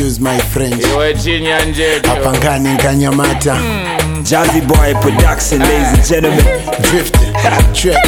excuse my French. Apangani Kanyamata. Jazzy Boy Production, ladies and gentlemen. Drifting, track.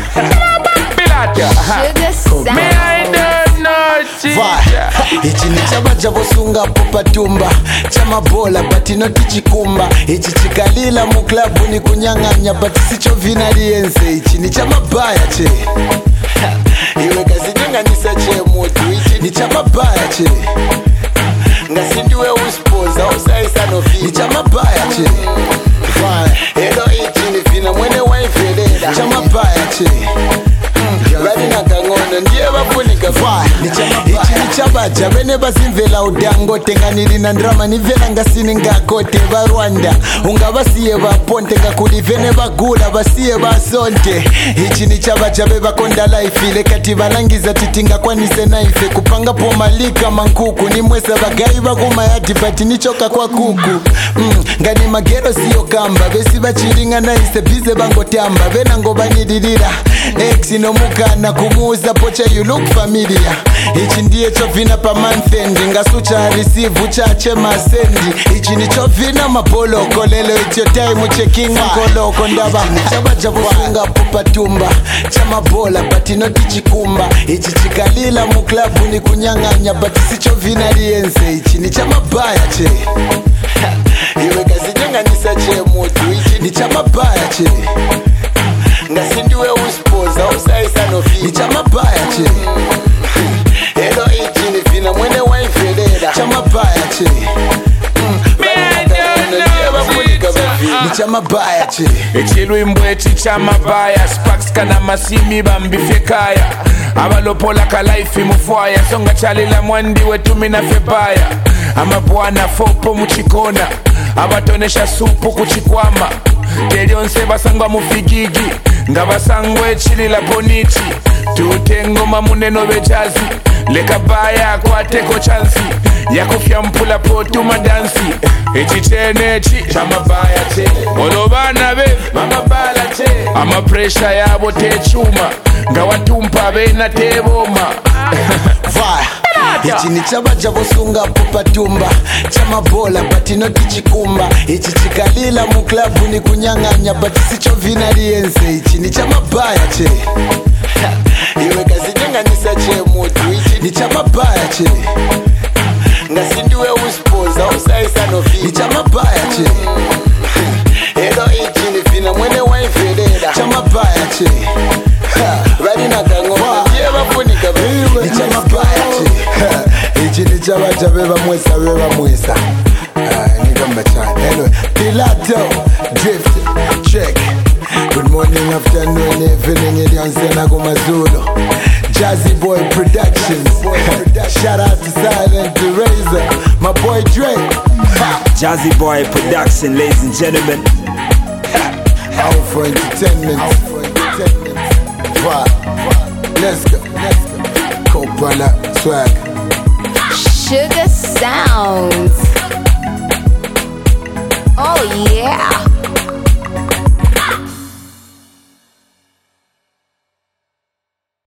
Ichi ni chaba javosunga popatumba chama bola bati noti chikumba ichi chikalila mu klabu ni kunyang'anya bati sicho vina liense ichi ni chama baya che iwe kazi nyang'anisa che mutu ichi ni chama baya che ngasindiwe uspoza usaisa novi ni chama baya che ero ichi ni vina mwene waifeleda chama baya che Radi na kangono ndiye bafunika ichi ni chabaja bene basimvela udango tenganiri na ndrama nivela ngasini ngakote ba Rwanda unga basiye baponte ngakulivene bagula basiye basonte ichi ni chabaja beba konda life ile kati balangiza titinga kwanise naife kupanga pomalika mankuku ni mwesa bagayi baguma yati bati nichoka kwa kuku ngani magero siyo kamba besi bachiringa naise bize bangotamba bena ngobanididira ex no mukana kumuza pocha you look familiar ichi ndiye chovina pa month end ngasucha receive uchache masendi ichi ni chovina mapolo kolelo it's your time checking koloko ndaba chaba jabusunga popatumba chama bola but not chikumba ichi chikalila mu club ni kunyang'anya but sichovina liense ichi ni chama baya che iwe kazi nyang'anisa che mutu ichi ni chama baya che ngasindiwe uspoza usaisa novi ni chama baya che ero ichi ni vina mwene waifeleda chama baya che ni chama baya che echilwimbo echi chama baya sparks kana masimi bambifekaya abalopola ka life mufwaya songa chalila mwandi wetu mina febaya amabwana fopo muchikona abatonesha supu kuchikwama telionse basangwa mufigigi nga basangwa echilila poniti tutengoma muneno bejazi leka baya kwateko chansi yakufya mpula potu madansi echichene echi chamabaya che olobana be mamabala che ama pressure yabo techuma nga watumpa bena teboma ichi ni chaba javosunga popatumba chama bola bati noti chikumba ichi chikalila mu klabu ni kunyang'anya bati sicho vina liense ichi ni chama baya che iwe kazi nyang'anisa che mutu ichi ni chama baya che ngasindiwe uspoza usaisa novi ni chama baya che ero ichi ni vina mwene waifeleda chama baya che Radi na kangono ndiye bafunika ni chama baya che ichi ni chaba chabeba mwesa beba mwesa ni kamba chana anyway Pilato drift check good morning afternoon evening ilianzana kwa Zulu Jazzy Boy Productions shout out to Silent Razor my boy Dre Jazzy Boy Production, ladies and gentlemen. Out for entertainment let's go Copala swag Sugar Sounds.